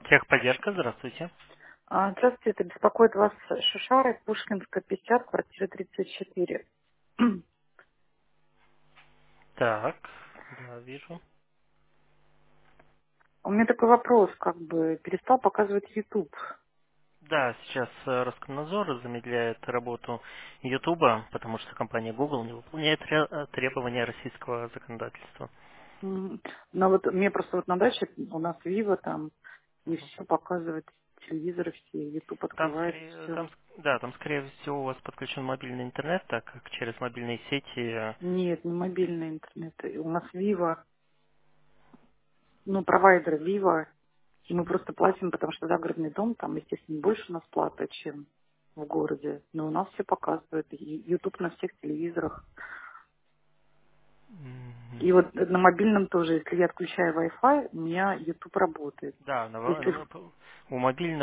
Техподдержка, здравствуйте. Здравствуйте, это беспокоит вас Шишары, Пушкинская, 50, квартира 34. Так, да, вижу. У меня такой вопрос, перестал показывать YouTube. Да, сейчас Роскомнадзор замедляет работу Ютуба, потому что компания Google не выполняет требования российского законодательства. Но вот мне просто вот на даче у нас Вива там, и все показывает, телевизоры все, YouTube Там открывает, скорее, все. там скорее всего у вас подключен мобильный интернет, так как через мобильные сети. Нет, не мобильный интернет. И у нас Вива, ну, провайдер Вива, и мы просто платим, потому что загородный дом, там, естественно, больше у нас плата, чем в городе. Но у нас все показывает, и YouTube на всех телевизорах. И вот на мобильном тоже, если я отключаю Wi-Fi, у меня YouTube работает. Да, Если... у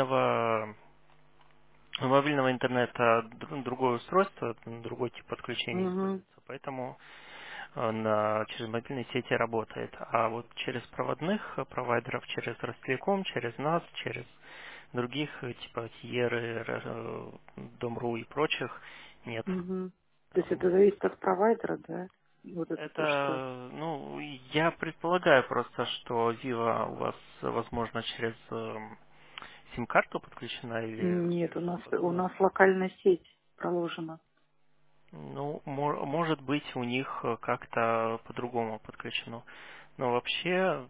мобильного интернета другое устройство, другой тип подключения Мгм, используется, поэтому через мобильные сети работает. А вот через проводных провайдеров, через Ростелеком, через нас, через других, типа Тиеры, Дом.ру и прочих, нет. мгм. То есть это Там зависит от провайдера, да? Вот это то, что... это, ну, я предполагаю просто, что Viva у вас, возможно, через сим-карту подключена или Нет, совершенно у по-другому. нас локальная сеть проложена. Ну, может быть, у них как-то по-другому подключено. Но вообще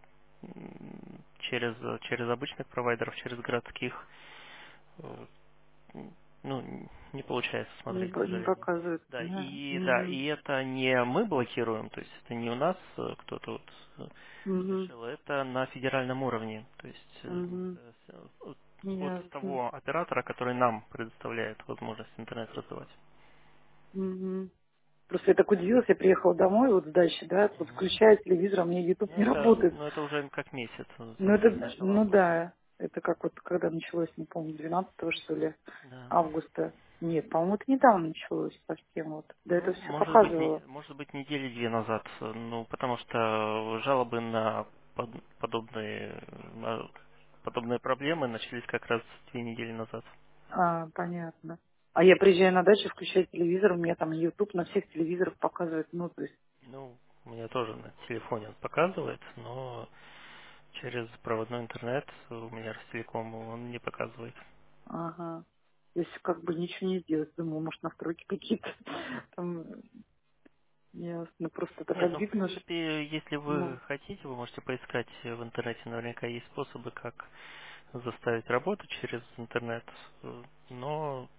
через обычных провайдеров, через городских, э, ну, не получается смотреть, к Не сожалению. показывает, Да, да? да, Мгм, и это не мы блокируем, то есть это не у нас кто-то вот мгм, решил, это на федеральном уровне, то есть мгм. от Ясно. того оператора, который нам предоставляет возможность интернет развивать. Мгм. Просто я так удивилась, я приехала домой вот с дачи, да, вот включаю телевизор, а у меня YouTube не работает. Ну, это уже как месяц, Ну, это, с начала ну августа. да, это как вот, когда началось, не помню, 12 что ли, Да. августа. Нет, по-моему, это недавно началось совсем вот. Да это Ну, все показывало. может быть, недели две назад. Ну, потому что жалобы на на подобные проблемы начались как раз 2 недели назад. Понятно. А я приезжаю на дачу, включаю телевизор, у меня там YouTube на всех телевизорах показывает, ну, то есть, Ну, у меня тоже на телефоне он показывает, но через проводной интернет у меня Ростелеком он не показывает. ага. То есть как бы ничего не сделать. Думаю, может, настройки какие-то там, ясно, просто так Нет, ну, в обидно, что, принципе, если вы ну, хотите, вы можете поискать в интернете, наверняка есть способы, как заставить работать через интернет, но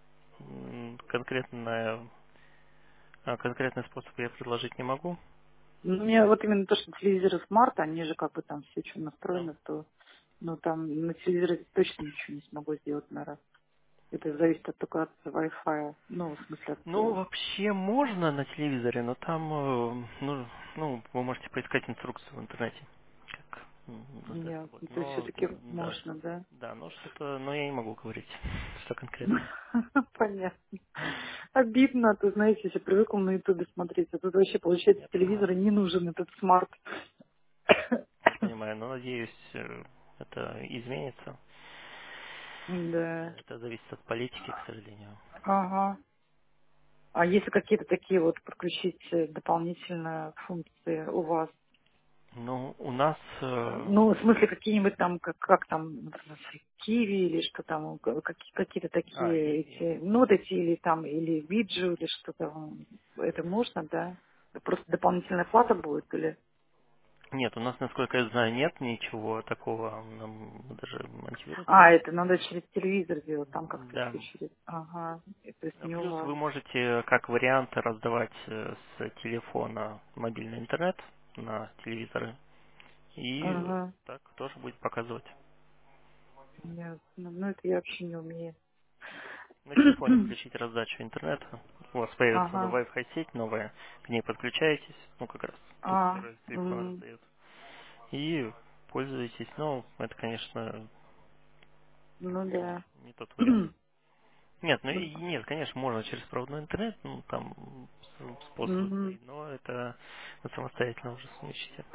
конкретный способ я предложить не могу. ну, мне вот именно то, что телевизоры смарт, они же как бы там все что Да. настроено, то, ну, там на телевизоре точно ничего не смогу сделать, наверное. Это зависит только от Wi-Fi, ну, в смысле от... Ну, вообще можно на телевизоре, но там, вы можете поискать инструкцию в интернете, как заставить Ясно. работать. То есть Но, все-таки да, можно, да? да, но что-то, но я не могу говорить, что конкретно. Понятно. Обидно, ты знаете, если привыкла на Ютубе смотреть, а тут вообще, получается, Я телевизор понимаю. и не нужен, этот смарт. Я понимаю, но надеюсь, это изменится. Да. Это зависит от политики, к сожалению. Ага. А если какие-то такие вот подключить дополнительные функции у вас? Ну, у нас, Ну, в смысле, какие-нибудь там, как там, Киви или что там, какие-то а, такие эти, ну, вот эти, или там, или виджи, или что-то, это можно, да? Просто дополнительная плата будет, или? нет, у нас, насколько я знаю, нет ничего такого, мы даже монтировать не Это будем. надо через телевизор делать, там как-то Да. все через, ага, то есть А не у плюс вас. вы можете как вариант раздавать с телефона мобильный интернет на телевизоры, и Ага, так тоже будет показывать. ясно. Ну, это я вообще не умею. На телефоне включить раздачу интернета, у вас появится Ага, Wi-Fi сеть новая, к ней подключаетесь, ну как раз тут а, который телефон раздает, и пользуетесь. Ну, это, конечно, ну да. не тот вариант. Нет, ну Ну, и нет, конечно, можно через проводной интернет, ну там способы мгм. свои, но это вы самостоятельно уже совмещите.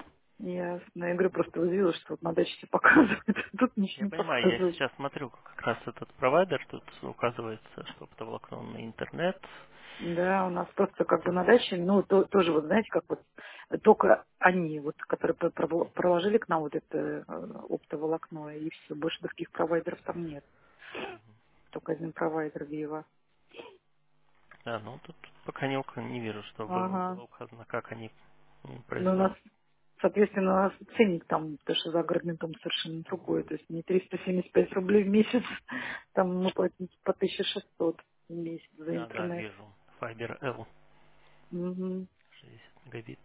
Ясно. Я говорю, просто увидела, что вот на даче все показывают, а тут ничего Я не понимаю, я показывают. сейчас смотрю как раз этот провайдер, тут указывается, что оптоволоконный интернет. Да, у нас просто как бы Хотя, на даче, ну, тоже вот, знаете, как вот только они, вот, которые проложили к нам вот это оптоволокно, и все, больше других провайдеров там нет. Только один провайдер Вива. да, ну тут пока не вижу, что Ага. было указано, как они Ну, у нас, производят. соответственно, у нас ценник там, то, что загородный дом совершенно другой, то есть не 375 рублей в месяц, там мы платим по 1600 в месяц за Да, интернет. вижу. Fiber L, Мгм. 60 мегабит.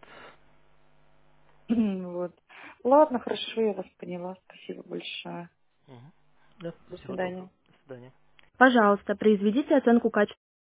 Вот. Ладно, хорошо, я вас поняла. Спасибо большое. Мгм. Да, До всего свидания. доброго. До свидания. Пожалуйста, произведите оценку качества